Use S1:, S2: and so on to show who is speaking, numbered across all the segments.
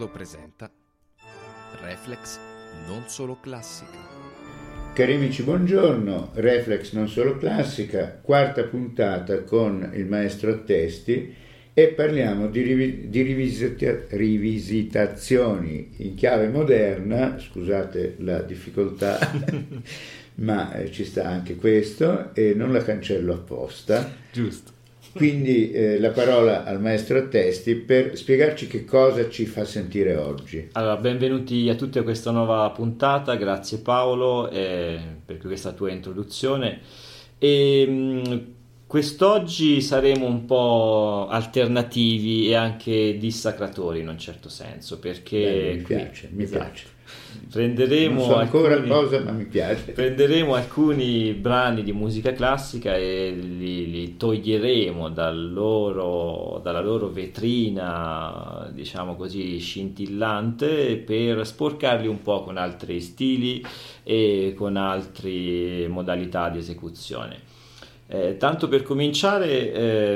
S1: Leonardo presenta Reflex non solo classica.
S2: Cari amici, buongiorno. Reflex non solo classica, quarta puntata con il maestro Attesti e parliamo di rivisitazioni in chiave moderna, scusate la difficoltà, ma ci sta anche questo e non la cancello apposta.
S3: Giusto.
S2: Quindi la parola al maestro Attesti per spiegarci che cosa ci fa sentire oggi.
S3: Allora, benvenuti a tutti a questa nuova puntata, grazie Paolo per questa tua introduzione. Quest'oggi saremo un po' alternativi e anche dissacratori in un certo senso, perché
S2: mi piace.
S3: Prenderemo
S2: non so ancora cosa, ma mi piace.
S3: Prenderemo alcuni brani di musica classica e li toglieremo dalla loro vetrina, diciamo così, scintillante, per sporcarli un po' con altri stili e con altre modalità di esecuzione. Tanto per cominciare,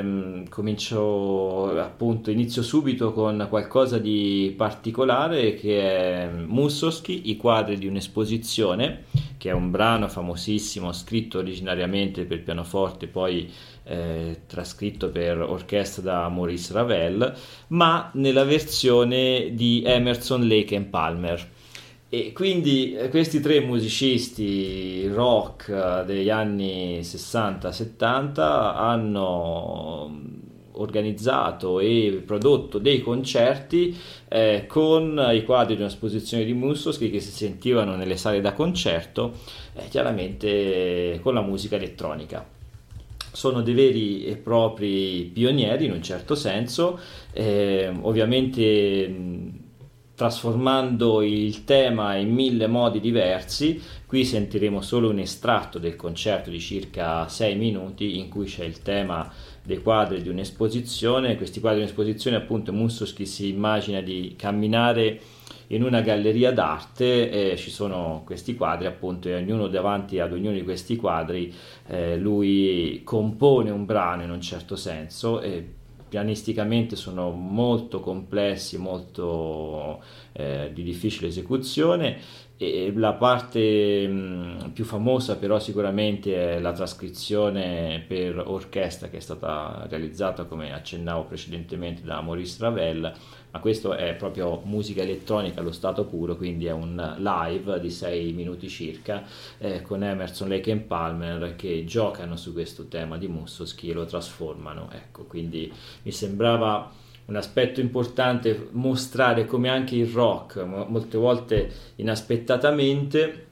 S3: inizio subito con qualcosa di particolare che è Mussorgsky, I quadri di un'esposizione, che è un brano famosissimo scritto originariamente per pianoforte, poi trascritto per orchestra da Maurice Ravel, ma nella versione di Emerson, Lake and Palmer. E quindi questi tre musicisti rock degli anni 60-70 hanno organizzato e prodotto dei concerti con i quadri di un'esposizione di Mussorgsky che si sentivano nelle sale da concerto, chiaramente con la musica elettronica. Sono dei veri e propri pionieri in un certo senso, ovviamente trasformando il tema in 1000 modi diversi. Qui sentiremo solo un estratto del concerto di circa 6 minuti in cui c'è il tema dei quadri di un'esposizione. Questi quadri di un'esposizione, appunto, Mussorgsky si immagina di camminare in una galleria d'arte e ci sono questi quadri, appunto, e ognuno davanti ad ognuno di questi quadri lui compone un brano in un certo senso, e pianisticamente sono molto complessi, molto di difficile esecuzione, e la parte più famosa però sicuramente è la trascrizione per orchestra che è stata realizzata, come accennavo precedentemente, da Maurice Ravel, ma questo è proprio musica elettronica allo stato puro, quindi è un live di 6 minuti circa con Emerson, Lake and Palmer che giocano su questo tema di Mussorgsky e lo trasformano. Ecco, quindi mi sembrava un aspetto importante mostrare come anche il rock molte volte inaspettatamente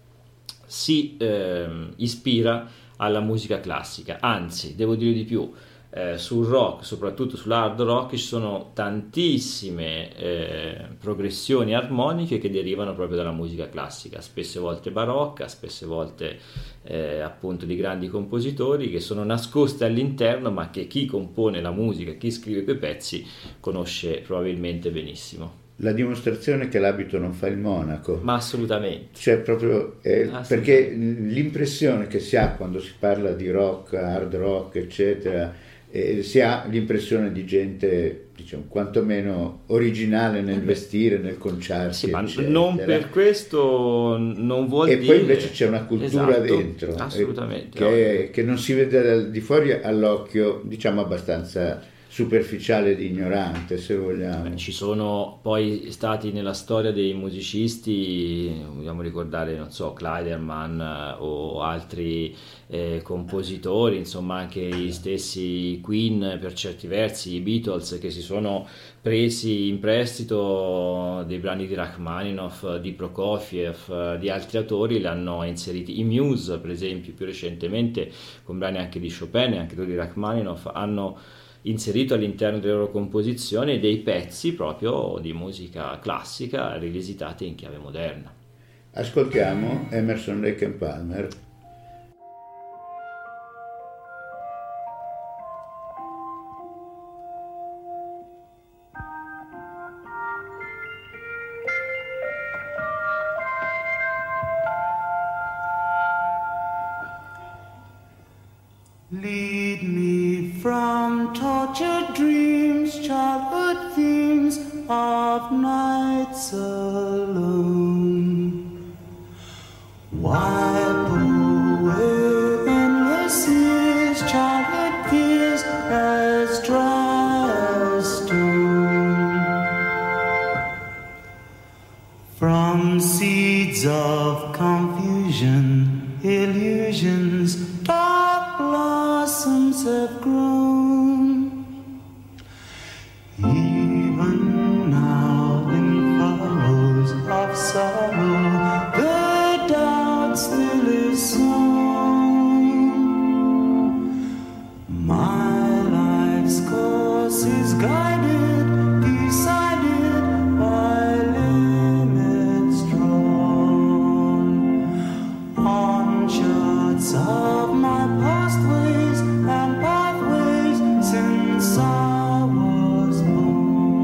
S3: si ispira alla musica classica. Anzi, devo dire di più, sul rock, soprattutto sull'hard rock, ci sono tantissime progressioni armoniche che derivano proprio dalla musica classica, spesse volte barocca, spesse volte appunto di grandi compositori che sono nascoste all'interno, ma che chi compone la musica, chi scrive quei pezzi conosce probabilmente benissimo.
S2: La dimostrazione che l'abito non fa il monaco.
S3: Ma assolutamente.
S2: Cioè proprio perché l'impressione che si ha quando si parla di rock, hard rock, eccetera, si ha l'impressione di gente, diciamo, quantomeno originale nel vestire, nel conciarsi,
S3: sì, ma
S2: eccetera.
S3: Non per questo non vuol dire...
S2: E poi invece c'è una cultura, esatto, dentro,
S3: assolutamente,
S2: che non si vede di fuori all'occhio, diciamo, abbastanza superficiale ed ignorante, se vogliamo.
S3: Ci sono poi stati nella storia dei musicisti, vogliamo ricordare, non so, Kleiderman o altri compositori, insomma anche gli stessi Queen per certi versi, i Beatles, che si sono presi in prestito dei brani di Rachmaninoff, di Prokofiev, di altri autori, li hanno inseriti. I Muse, per esempio, più recentemente, con brani anche di Chopin e anche di Rachmaninoff, hanno inserito all'interno delle loro composizioni dei pezzi proprio di musica classica rivisitati in chiave moderna.
S2: Ascoltiamo Emerson, Lake and Palmer.
S4: Lead me from tortured dreams, childhood themes, of nights alone. Wipe away endless years, childhood tears as dry as stone. From seeds of confusion, illusions, dark blossoms have grown. Even now in furrows of sorrow, the doubt still is sown. My life's course is guided, decided by limits drawn on charts of my past ways and pathways since I was born.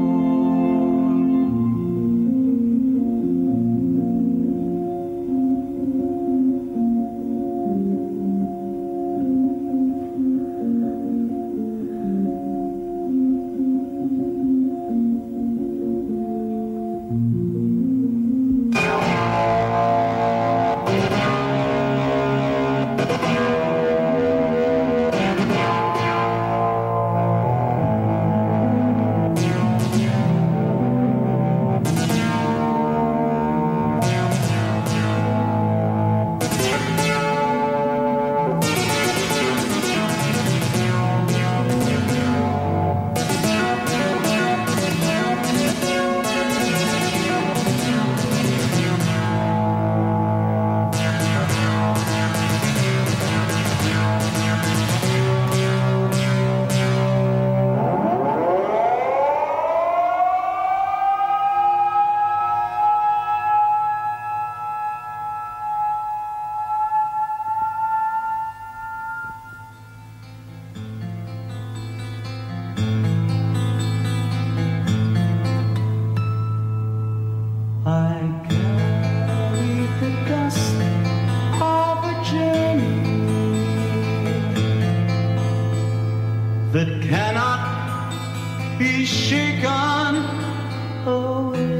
S4: I carry the dust of a journey that cannot be shaken away.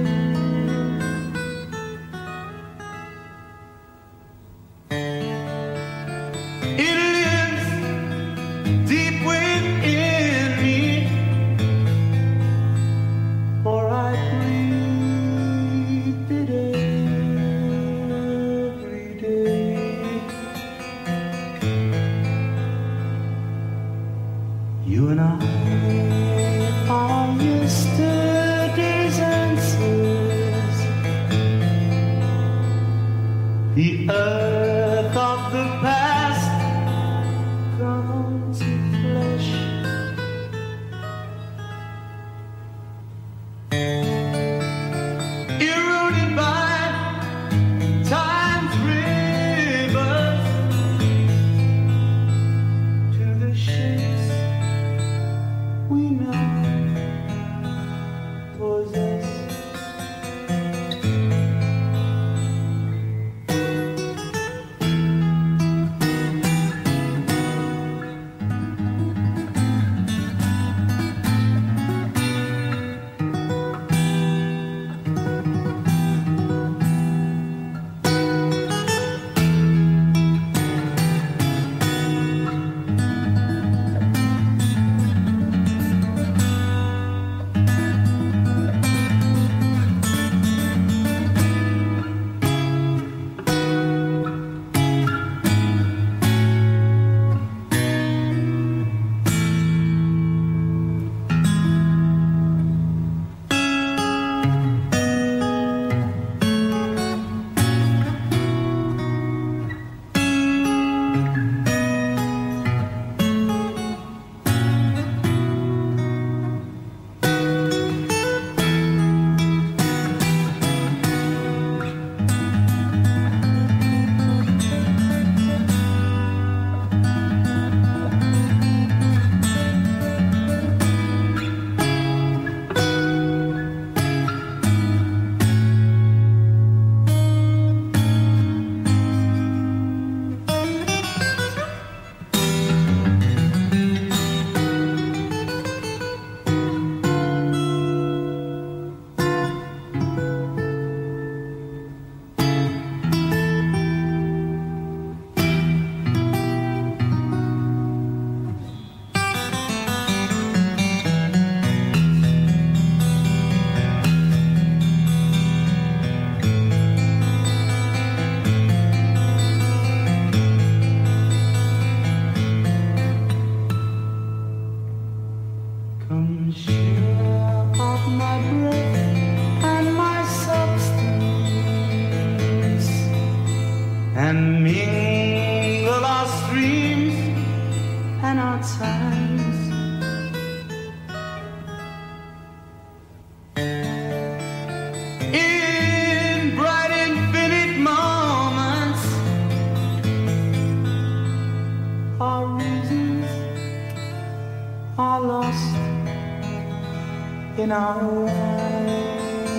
S4: It lives deep within me, for I breathe it every day. You and I are yesterday's answers. The earth of the past come to flesh. Eroded by time's rivers to the shapes we now possess. Come share of my breath and my substance, and mingle our streams and our times. In bright infinite moments, our reasons are lost in our lives.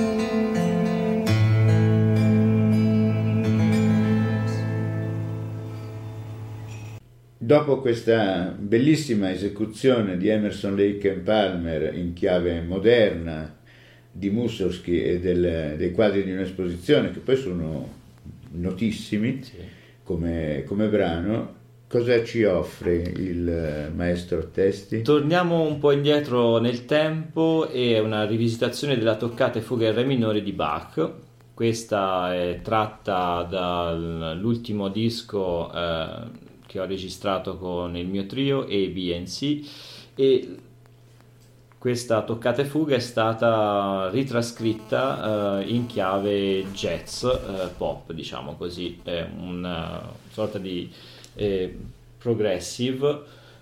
S2: Dopo questa bellissima esecuzione di Emerson, Lake and Palmer in chiave moderna di Mussorgsky e dei quadri di un'esposizione, che poi sono notissimi,
S3: Sì.
S2: come brano, cosa ci offre il maestro Testi?
S3: Torniamo un po' indietro nel tempo, e una rivisitazione della toccata e fuga in re minore di Bach. Questa è tratta dall'ultimo disco che ho registrato con il mio trio A-B&C, e questa toccata e fuga è stata ritrascritta in chiave jazz pop, diciamo così, è una sorta di progressive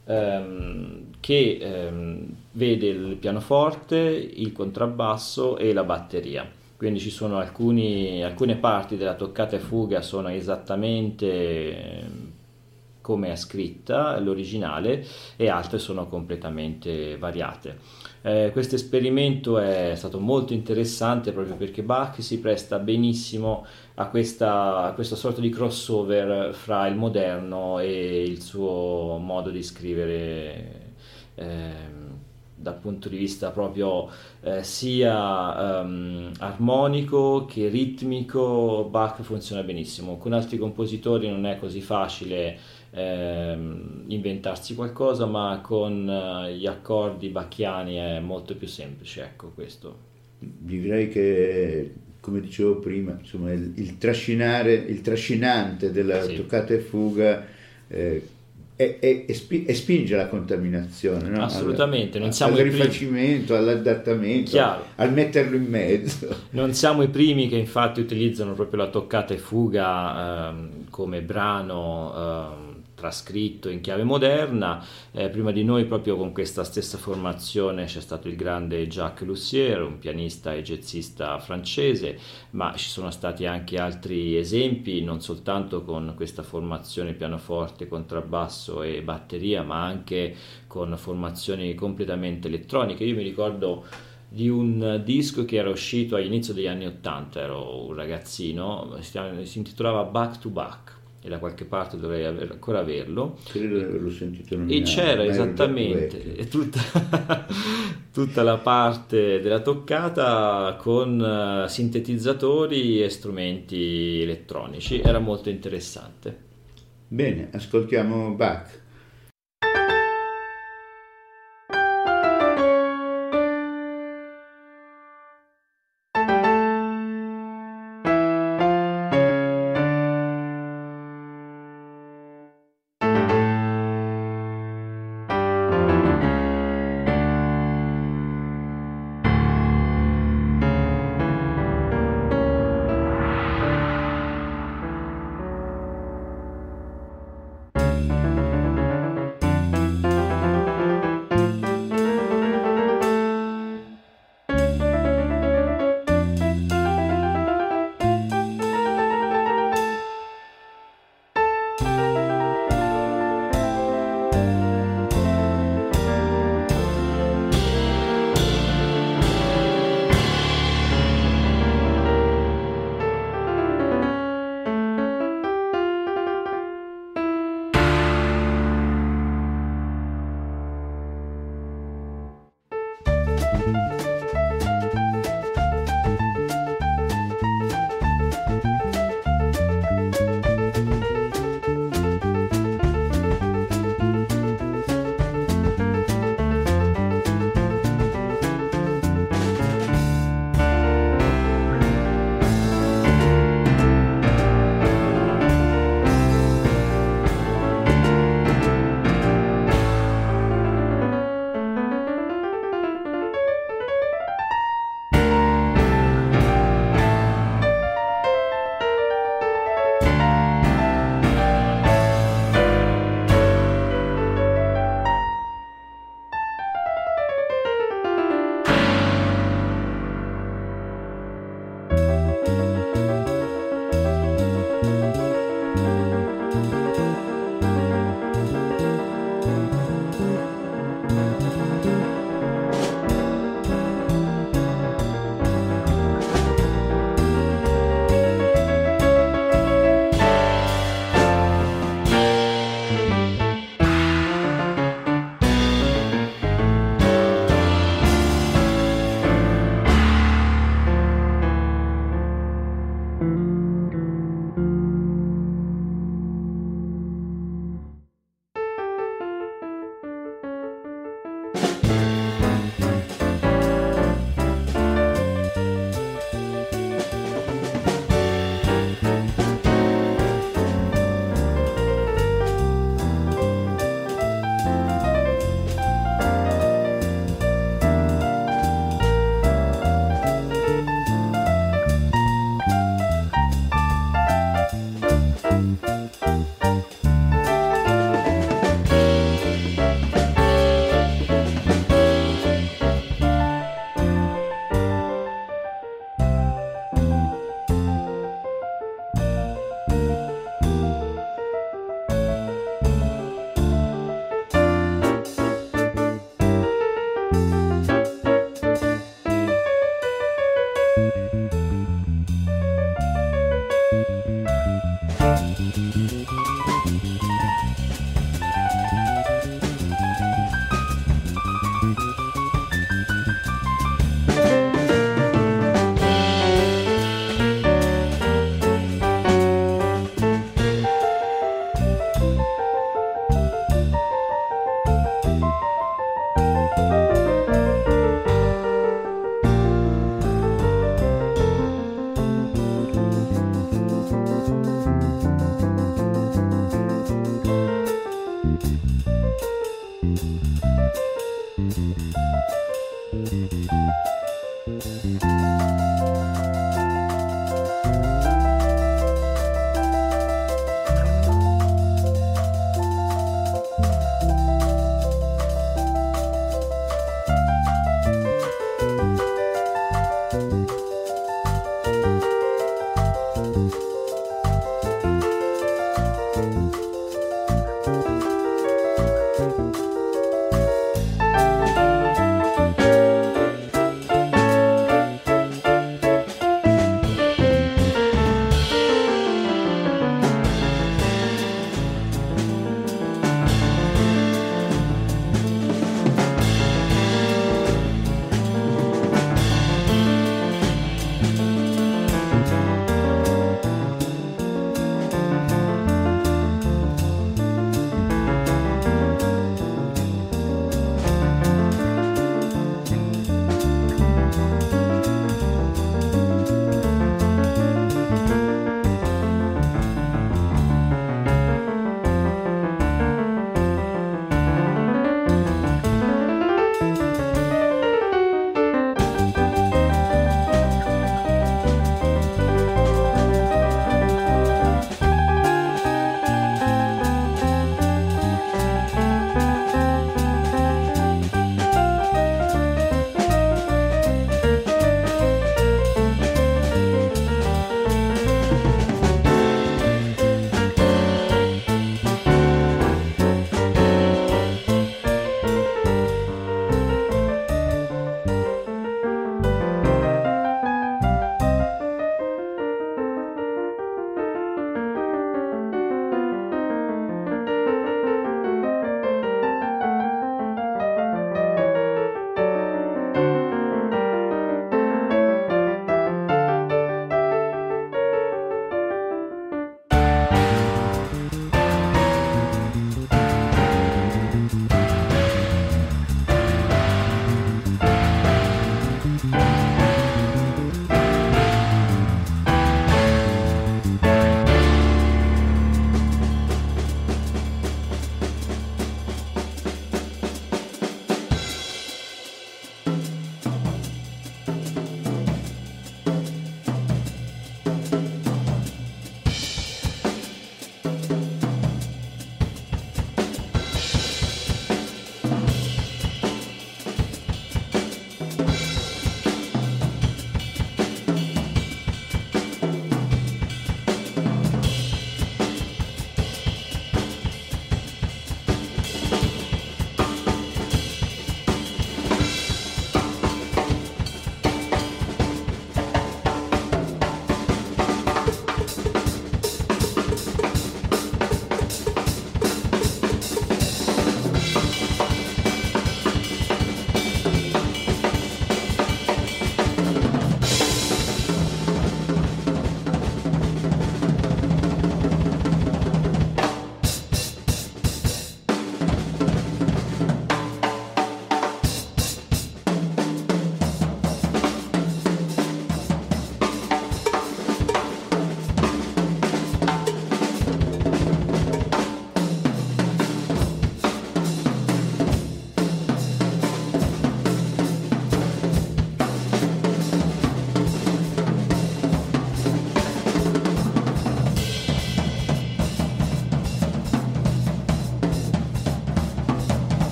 S3: che vede il pianoforte, il contrabbasso e la batteria. Quindi ci sono alcune parti della toccata e fuga sono esattamente come è scritta l'originale, e altre sono completamente variate. Questo esperimento è stato molto interessante proprio perché Bach si presta benissimo a questa sorta di crossover fra il moderno e il suo modo di scrivere, dal punto di vista proprio sia armonico che ritmico. Bach funziona benissimo. Con altri compositori non è così facile inventarsi qualcosa, ma con gli accordi bacchiani è molto più semplice, ecco questo.
S2: Direi che, come dicevo prima, insomma, il trascinante della
S3: Sì.
S2: toccata e fuga e spinge alla contaminazione, no?
S3: Assolutamente, non
S2: al
S3: siamo i primi.
S2: rifacimento, all'adattamento,
S3: Chiaro.
S2: al metterlo in mezzo.
S3: Non siamo i primi che infatti utilizzano proprio la toccata e fuga come brano trascritto in chiave moderna. Prima di noi, proprio con questa stessa formazione, c'è stato il grande Jacques Lussier, un pianista e jazzista francese, ma ci sono stati anche altri esempi, non soltanto con questa formazione pianoforte, contrabbasso e batteria, ma anche con formazioni completamente elettroniche. Io mi ricordo di un disco che era uscito all'inizio degli anni '80, ero un ragazzino, si intitolava Back to Back, e da qualche parte dovrei ancora averlo.
S2: Credo di averlo sentito nominare,
S3: E c'era
S2: ma ero
S3: esattamente
S2: troppo vecchio.
S3: e tutta la parte della toccata con sintetizzatori e strumenti elettronici, era molto interessante.
S2: Bene, ascoltiamo Bach.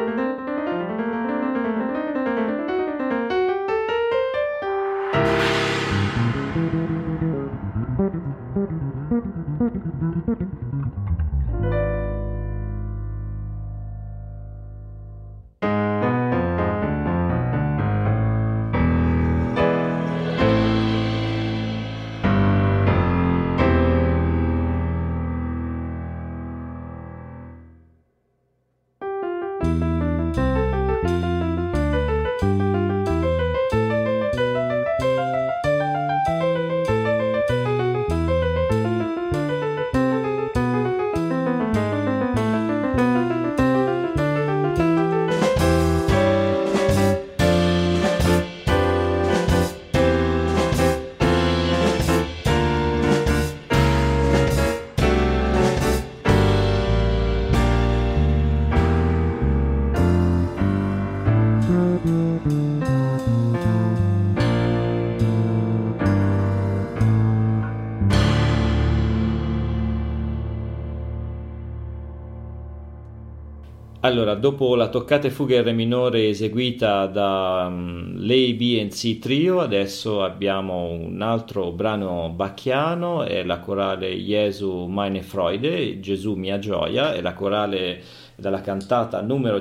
S3: Allora, dopo la toccata e fuga in re minore eseguita da l'A.B.C. Trio, adesso abbiamo un altro brano bacchiano, è la corale Jesu meine Freude, Gesù mia gioia, è la corale dalla cantata numero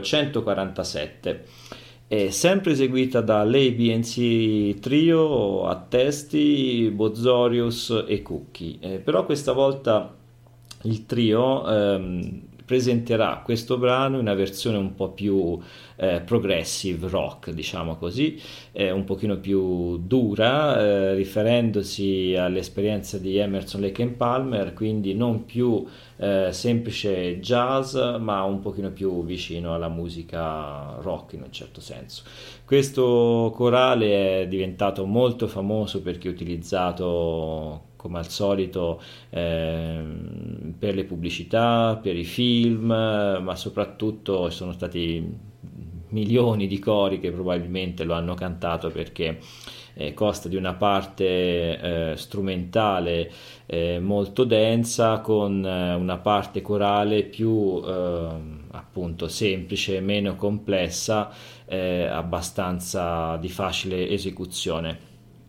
S3: 147. È sempre eseguita dall'A.B.C. Trio a testi Bozzorius e Cucchi, però questa volta il trio presenterà questo brano in una versione un po' più progressive rock, diciamo così, un pochino più dura, riferendosi all'esperienza di Emerson, Lake and Palmer, quindi non più semplice jazz, ma un pochino più vicino alla musica rock in un certo senso. Questo corale è diventato molto famoso perché è utilizzato come al solito per le pubblicità, per i film, ma soprattutto sono stati milioni di cori che probabilmente lo hanno cantato perché consta di una parte strumentale molto densa con una parte corale più appunto semplice, meno complessa, abbastanza di facile esecuzione.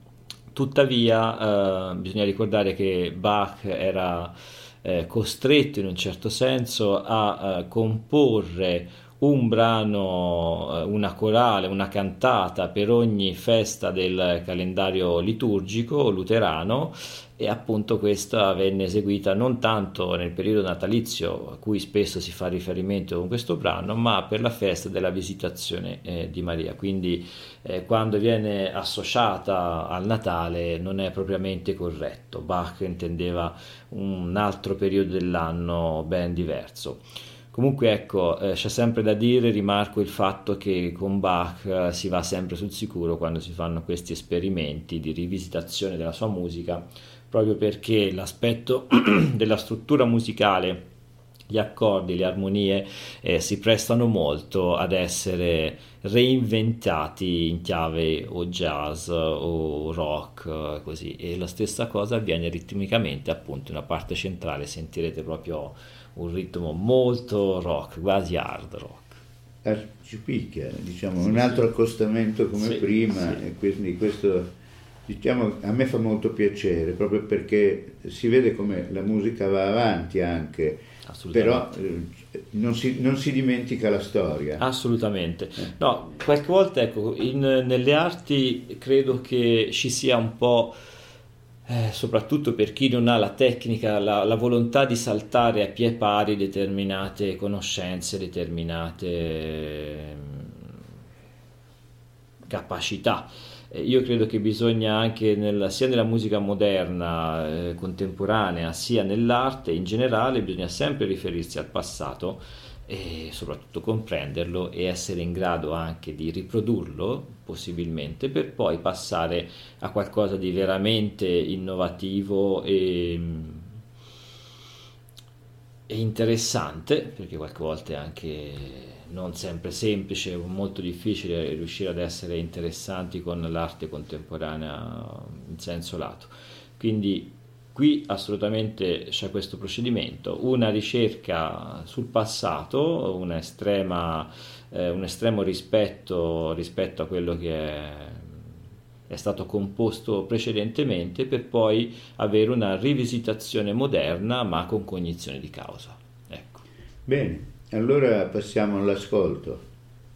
S3: Tuttavia bisogna ricordare che Bach era costretto in un certo senso a comporre un brano, una corale, una cantata per ogni festa del calendario liturgico luterano, e appunto questa venne eseguita non tanto nel periodo natalizio a cui spesso si fa riferimento con questo brano, ma per la festa della Visitazione di Maria. Quindi quando viene associata al Natale non è propriamente corretto. Bach intendeva un altro periodo dell'anno ben diverso. Comunque ecco, c'è sempre da dire, rimarco il fatto che con Bach si va sempre sul sicuro quando si fanno questi esperimenti di rivisitazione della sua musica, proprio perché l'aspetto della struttura musicale, gli accordi, le armonie si prestano molto ad essere reinventati in chiave o jazz o rock, così, e la stessa cosa avviene ritmicamente, appunto in una parte centrale sentirete proprio un ritmo molto rock, quasi hard rock.
S2: Ci picchia, diciamo, un altro accostamento come prima,
S3: sì.
S2: E quindi questo, diciamo, a me fa molto piacere, proprio perché si vede come la musica va avanti anche, però non si dimentica la storia.
S3: Assolutamente. No, qualche volta, ecco, nelle arti credo che ci sia un po', soprattutto per chi non ha la tecnica, la volontà di saltare a pie pari determinate conoscenze, determinate capacità. Io credo che bisogna anche sia nella musica moderna, contemporanea, sia nell'arte in generale, bisogna sempre riferirsi al passato e soprattutto comprenderlo e essere in grado anche di riprodurlo possibilmente, per poi passare a qualcosa di veramente innovativo e interessante, perché qualche volta è anche non sempre semplice, molto difficile riuscire ad essere interessanti con l'arte contemporanea in senso lato. Quindi Qui assolutamente c'è questo procedimento, una ricerca sul passato, un estremo rispetto a quello che è stato composto precedentemente, per poi avere una rivisitazione moderna ma con cognizione di causa. Ecco.
S2: Bene, allora passiamo all'ascolto.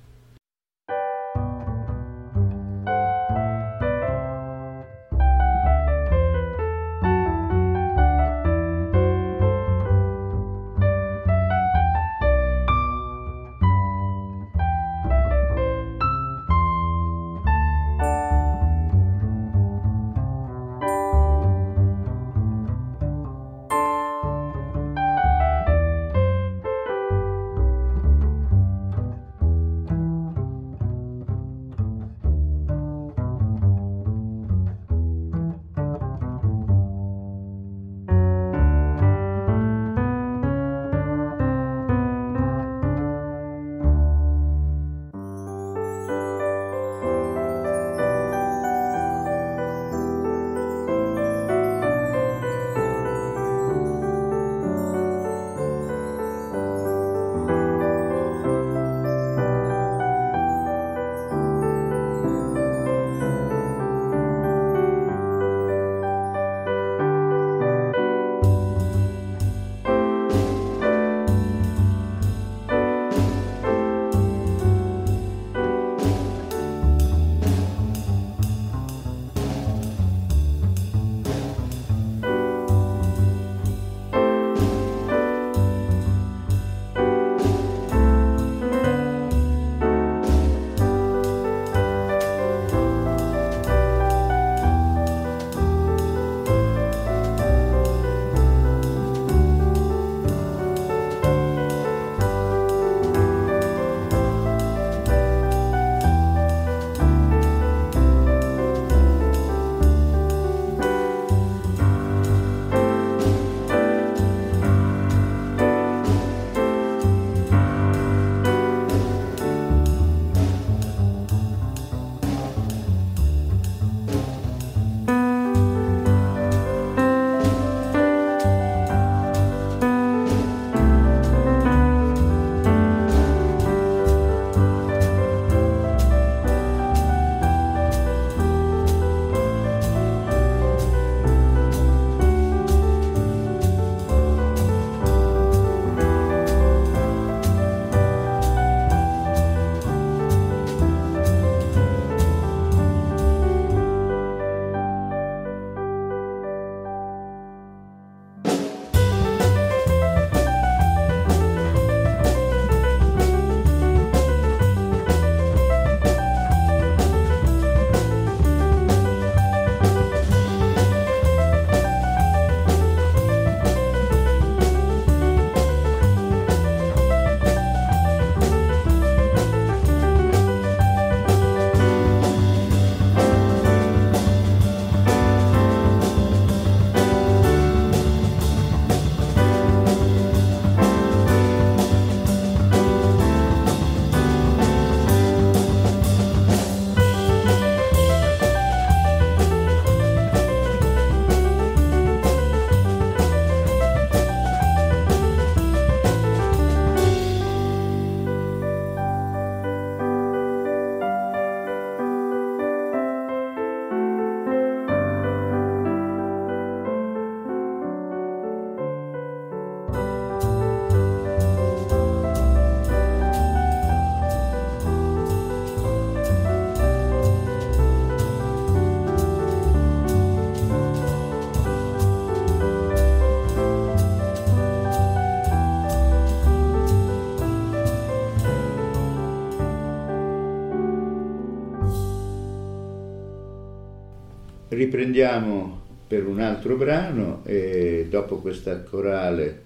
S2: Riprendiamo per un altro brano e dopo questa corale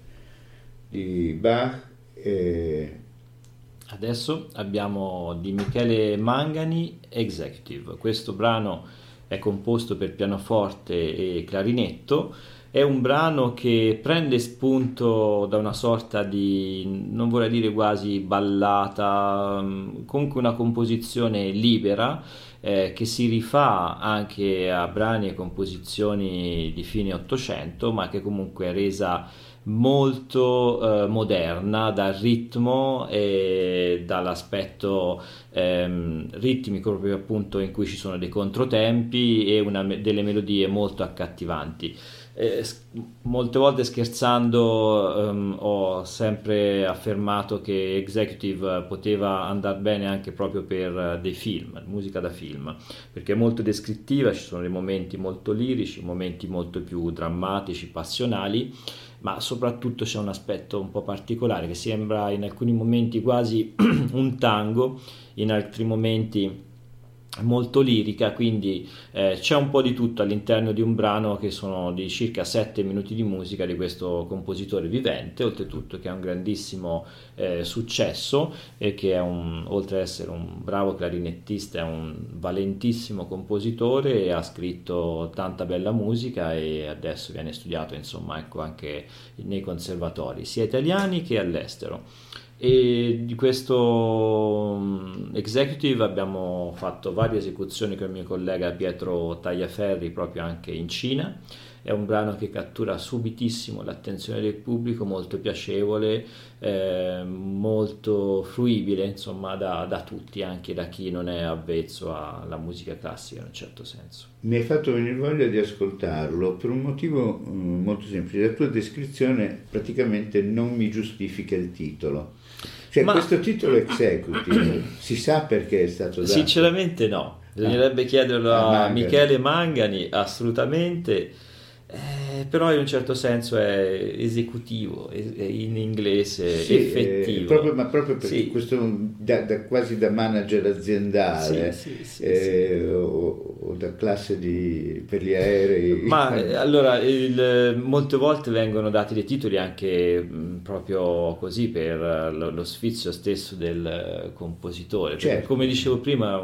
S2: di Bach
S3: adesso abbiamo di Michele Mangani Executive. Questo brano è composto per pianoforte e clarinetto È un brano che prende spunto da una sorta di, non vorrei dire quasi ballata, comunque una composizione libera, che si rifà anche a brani e composizioni di fine Ottocento, ma che comunque è resa molto moderna dal ritmo e dall'aspetto ritmico, proprio appunto in cui ci sono dei controtempi e delle melodie molto accattivanti. Molte volte scherzando ho sempre affermato che Executive poteva andare bene anche proprio per dei film, musica da film, perché è molto descrittiva, ci sono dei momenti molto lirici, momenti molto più drammatici, passionali, ma soprattutto c'è un aspetto un po' particolare che sembra in alcuni momenti quasi un tango, in altri momenti molto lirica, quindi c'è un po' di tutto all'interno di un brano che sono di circa 7 minuti di musica di questo compositore vivente, oltretutto che ha un grandissimo successo e che è oltre ad essere un bravo clarinettista, è un valentissimo compositore e ha scritto tanta bella musica e adesso viene studiato, insomma, ecco, anche nei conservatori sia italiani che all'estero. E di questo Executive abbiamo fatto varie esecuzioni con il mio collega Pietro Tagliaferri proprio anche in Cina. È un brano che cattura subitissimo l'attenzione del pubblico, molto piacevole, molto fruibile, insomma, da tutti, anche da chi non è avvezzo alla musica classica in un certo senso.
S2: Mi hai fatto venire voglia di ascoltarlo per un motivo molto semplice. La tua descrizione praticamente non mi giustifica il titolo. Cioè, questo titolo Executive si sa perché è stato dato?
S3: Sinceramente no, bisognerebbe chiederlo a
S2: Mangani.
S3: Michele Mangani, assolutamente. Però in un certo senso è esecutivo, è in inglese,
S2: Sì,
S3: effettivo.
S2: ma proprio perché
S3: Sì.
S2: questo quasi da manager aziendale
S3: Sì.
S2: o da classe per gli aerei.
S3: Ma allora, molte volte vengono dati dei titoli anche proprio così per lo sfizio stesso del compositore. Perché,
S2: Certo.
S3: come dicevo prima,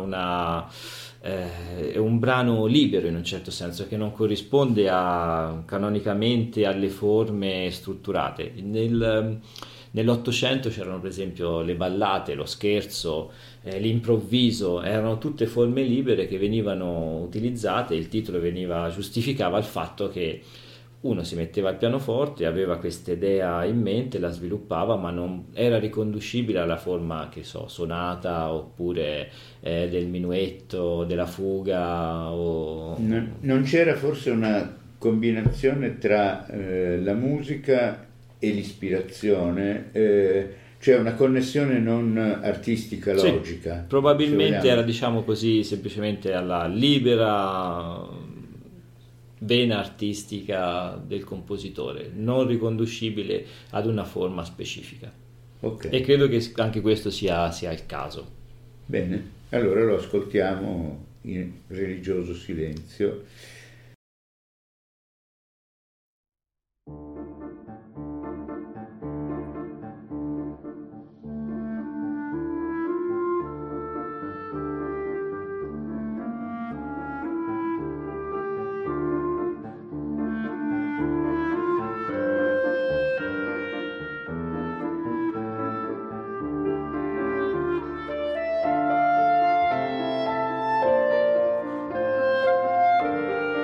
S3: è un brano libero in un certo senso che non corrisponde canonicamente alle forme strutturate. Nell'Ottocento c'erano per esempio le ballate, lo scherzo, l'improvviso, erano tutte forme libere che venivano utilizzate. Il titolo giustificava il fatto che uno si metteva al pianoforte, aveva questa idea in mente, la sviluppava, ma non era riconducibile alla forma, che so, sonata oppure del minuetto, della fuga.
S2: Non c'era forse una combinazione tra la musica e l'ispirazione, cioè una connessione non artistica,
S3: Sì,
S2: logica?
S3: probabilmente
S2: se vogliamo.
S3: era, diciamo così, semplicemente alla libera vena artistica del compositore, non riconducibile ad una forma specifica.
S2: Ok,
S3: E credo che anche questo sia il caso.
S2: bene, allora lo ascoltiamo in religioso silenzio.
S4: Thank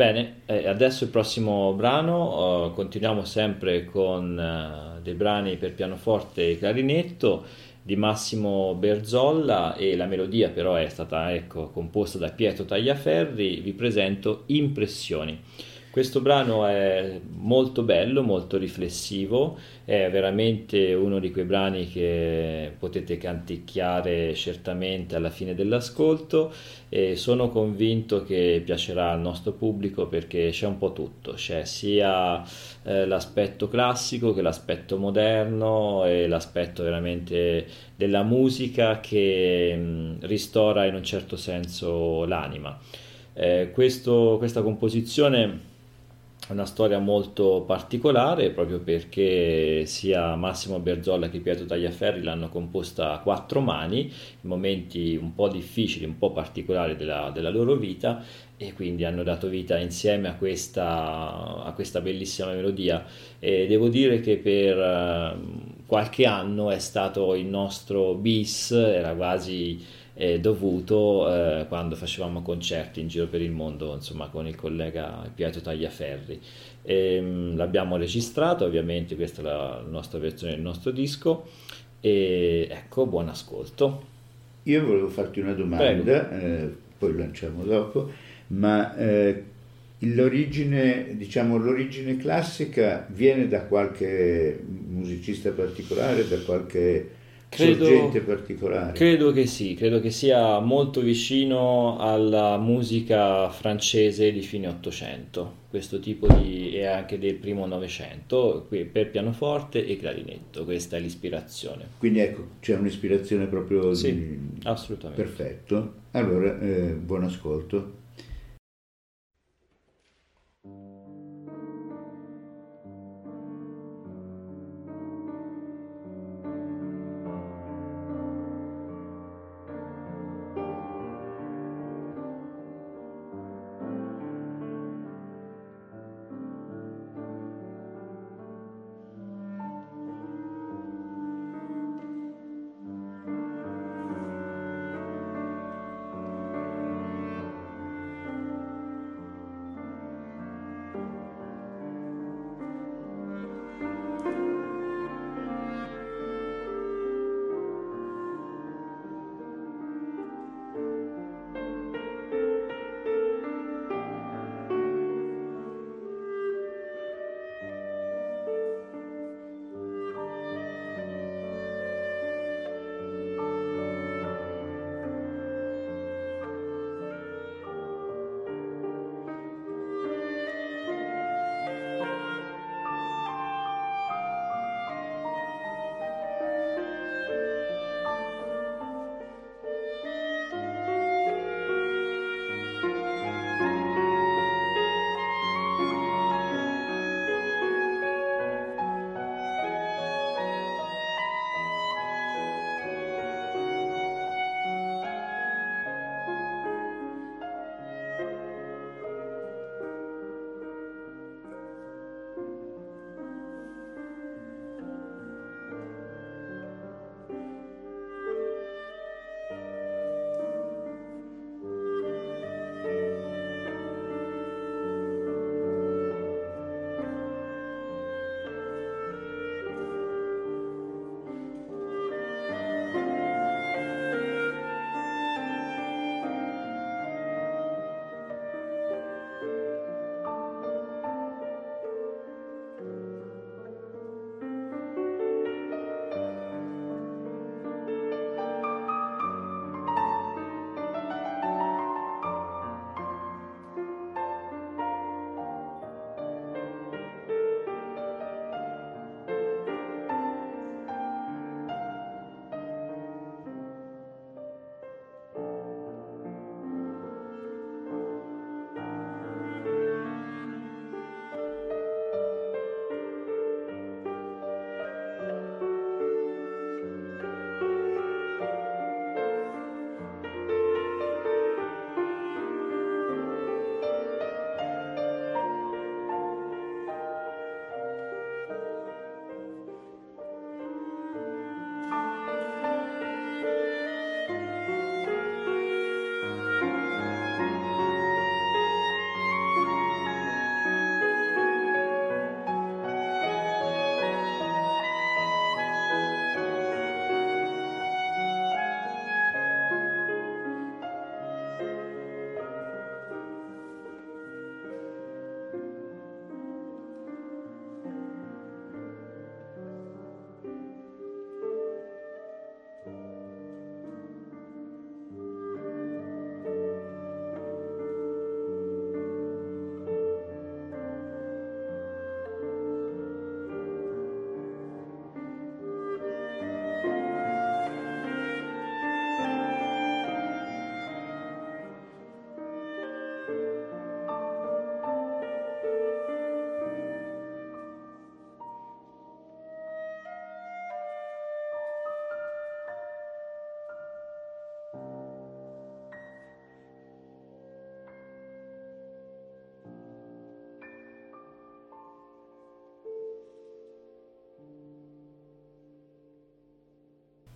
S3: Bene, adesso il prossimo brano, continuiamo sempre con dei brani per pianoforte e clarinetto di Massimo Berzolla, e la melodia però è stata, ecco, composta da Pietro Tagliaferri. Vi presento Impressioni. Questo brano è molto bello, molto riflessivo, è veramente uno di quei brani che potete canticchiare certamente alla fine dell'ascolto, e sono convinto che piacerà al nostro pubblico perché c'è un po' tutto, c'è sia l'aspetto classico che l'aspetto moderno e l'aspetto veramente della musica che ristora in un certo senso l'anima. Questa composizione è una storia molto particolare proprio perché sia Massimo Berzolla che Pietro Tagliaferri l'hanno composta a quattro mani, in momenti un po' difficili, un po' particolari della loro vita, e quindi hanno dato vita insieme a questa bellissima melodia. E devo dire che per qualche anno è stato il nostro bis, era quasi dovuto quando facevamo concerti in giro per il mondo, insomma, con il collega Pietro Tagliaferri. L'abbiamo registrato, ovviamente questa è la nostra versione del nostro disco, e ecco, buon ascolto.
S2: Io volevo farti una domanda, poi lanciamo dopo, ma l'origine, diciamo, l'origine classica viene da qualche musicista particolare, da qualche sorgente particolare?
S3: Credo che sì, credo che sia molto vicino alla musica francese di fine Ottocento, questo tipo e anche del primo Novecento, per pianoforte e clarinetto, questa è l'ispirazione.
S2: Quindi ecco, c'è un'ispirazione proprio
S3: Sì, assolutamente.
S2: Perfetto. Allora, buon ascolto.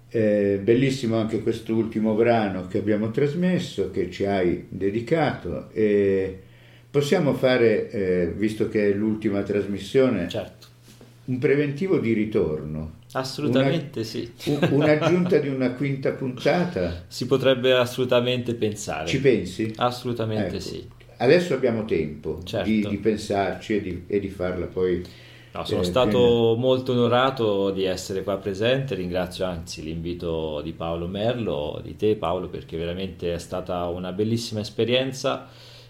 S2: Bellissimo anche quest'ultimo brano che abbiamo trasmesso, che ci hai dedicato, e possiamo fare, visto che è l'ultima trasmissione,
S3: Certo,
S2: un preventivo di ritorno.
S3: assolutamente sì.
S2: Un'aggiunta di una quinta puntata.
S3: Si potrebbe assolutamente pensare.
S2: Ci pensi?
S3: Assolutamente
S2: Ecco.
S3: sì.
S2: Adesso abbiamo tempo
S3: Certo.
S2: di pensarci e di farla poi.
S3: No, sono stato molto onorato di essere qua presente, ringrazio anzi l'invito di Paolo Merlo, di te Paolo, perché veramente è stata una bellissima esperienza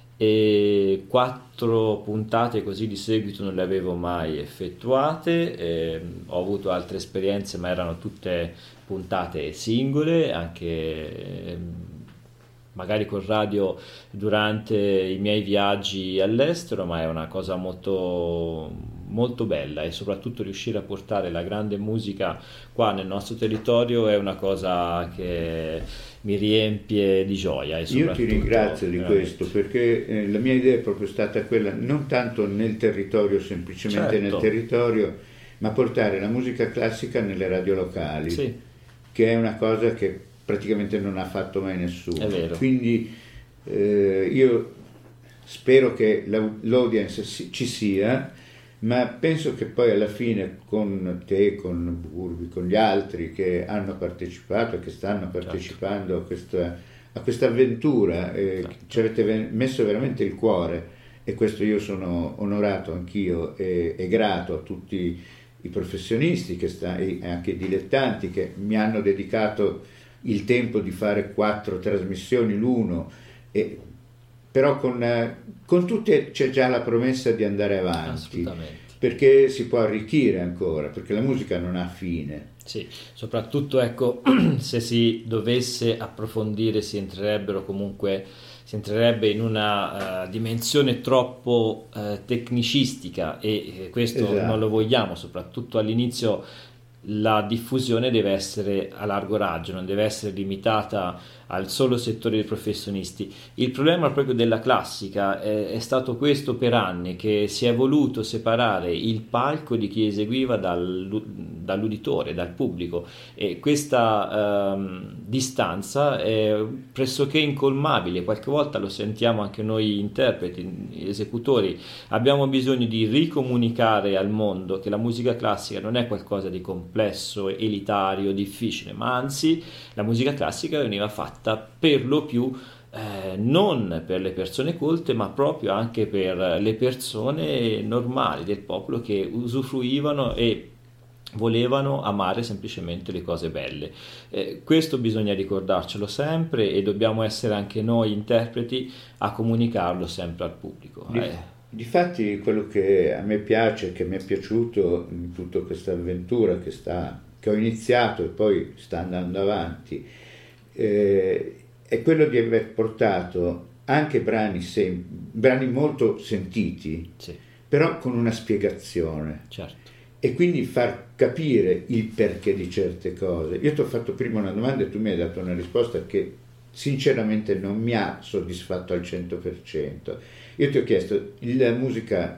S3: e 4 puntate così di seguito non le avevo mai effettuate, ho avuto altre esperienze ma erano tutte puntate singole, anche magari con radio durante i miei viaggi all'estero, ma è una cosa molto, molto bella e soprattutto riuscire a portare la grande musica qua nel nostro territorio è una cosa che mi riempie di gioia. E
S2: Io ti
S3: soprattutto,
S2: ringrazio di
S3: veramente.
S2: questo perché la mia idea è proprio stata quella, non tanto nel territorio, semplicemente nel
S3: Certo.
S2: territorio, ma portare la musica classica nelle radio locali,
S3: Sì,
S2: che è una cosa che praticamente non ha fatto mai nessuno.
S3: È vero.
S2: Quindi io spero che l'audience ci sia, ma penso che poi alla fine con te, con Burbi, con gli altri che hanno partecipato e che stanno partecipando a questa avventura, ci avete messo veramente il cuore, e questo io sono onorato anch'io e grato a tutti i professionisti e anche i dilettanti che mi hanno dedicato il tempo di fare 4 trasmissioni l'uno, però con tutte c'è già la promessa di andare avanti,
S3: assolutamente.
S2: perché si può arricchire ancora, perché la musica non ha fine.
S3: Sì, soprattutto ecco, se si dovesse approfondire si entrerebbe in una dimensione troppo tecnicistica e questo
S2: Esatto.
S3: non lo vogliamo, soprattutto all'inizio la diffusione deve essere a largo raggio, non deve essere limitata al solo settore dei professionisti. Il problema proprio della classica è stato questo per anni, che si è voluto separare il palco di chi eseguiva dall'uditore, dal pubblico, e questa distanza è pressoché incolmabile. Qualche volta lo sentiamo anche noi interpreti, esecutori, abbiamo bisogno di ricomunicare al mondo che la musica classica non è qualcosa di complesso, elitario, difficile, ma anzi la musica classica veniva fatta per lo più non per le persone colte, ma proprio anche per le persone normali del popolo che usufruivano e volevano amare semplicemente le cose belle. Questo bisogna ricordarcelo sempre e dobbiamo essere anche noi interpreti a comunicarlo sempre al pubblico.
S2: Difatti quello che a me piace, che mi è piaciuto in tutta questa avventura che ho iniziato e poi sta andando avanti, è quello di aver portato anche brani molto sentiti,
S3: Sì,
S2: però con una spiegazione,
S3: certo.
S2: e quindi far capire il perché di certe cose. Io ti ho fatto prima una domanda e tu mi hai dato una risposta che sinceramente non mi ha soddisfatto al 100%. Io ti ho chiesto, la musica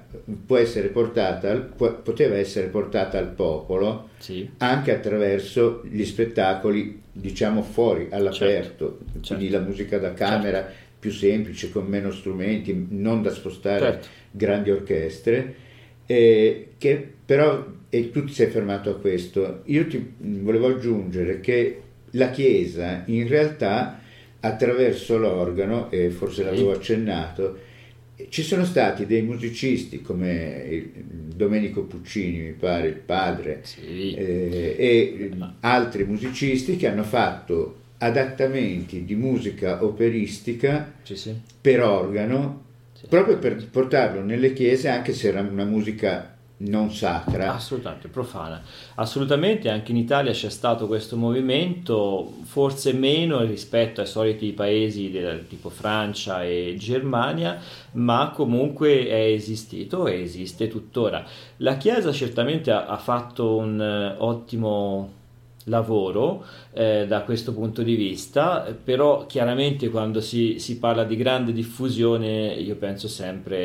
S2: poteva essere portata al popolo,
S3: Sì,
S2: anche attraverso gli spettacoli, diciamo, fuori, all'aperto, quindi la musica da camera più semplice, con meno strumenti, non da spostare
S3: Certo.
S2: grandi orchestre, che però, e tu ti sei fermato a questo, io ti volevo aggiungere che la Chiesa in realtà attraverso l'organo, e forse l'avevo accennato, ci sono stati dei musicisti come Domenico Puccini, mi pare, il padre,
S3: Sì.
S2: e altri musicisti che hanno fatto adattamenti di musica operistica
S3: Sì, sì.
S2: per organo, proprio per portarlo nelle chiese, anche se era una musica non sacra.
S3: Assolutamente profana, assolutamente. Anche in Italia c'è stato questo movimento, forse meno rispetto ai soliti paesi tipo Francia e Germania, ma comunque è esistito e esiste tuttora. La Chiesa certamente ha fatto un ottimo lavoro da questo punto di vista, però chiaramente quando si parla di grande diffusione io penso sempre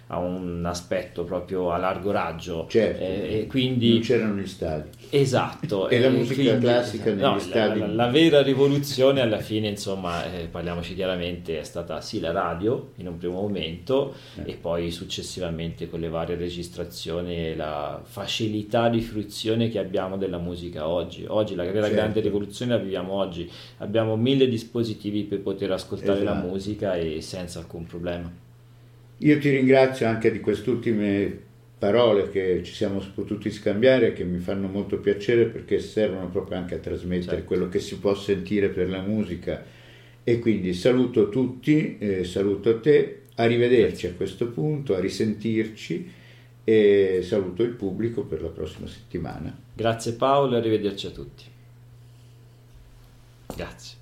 S3: ha un aspetto proprio a largo raggio,
S2: certo,
S3: e quindi
S2: non c'erano gli stadi.
S3: Esatto,
S2: e la musica
S3: quindi,
S2: classica negli stadi.
S3: La vera rivoluzione alla fine, insomma, parliamoci chiaramente, è stata sì la radio in un primo momento e poi successivamente con le varie registrazioni e la facilità di fruizione che abbiamo della musica oggi. Oggi la vera grande rivoluzione la viviamo oggi, abbiamo 1000 dispositivi per poter ascoltare la musica e senza alcun problema.
S2: Io ti ringrazio anche di quest'ultime parole che ci siamo potuti scambiare, che mi fanno molto piacere perché servono proprio anche a trasmettere quello che si può sentire per la musica, e quindi saluto tutti, saluto te, arrivederci a questo punto, a risentirci, e saluto il pubblico per la prossima settimana.
S3: Grazie Paolo e arrivederci a tutti. Grazie.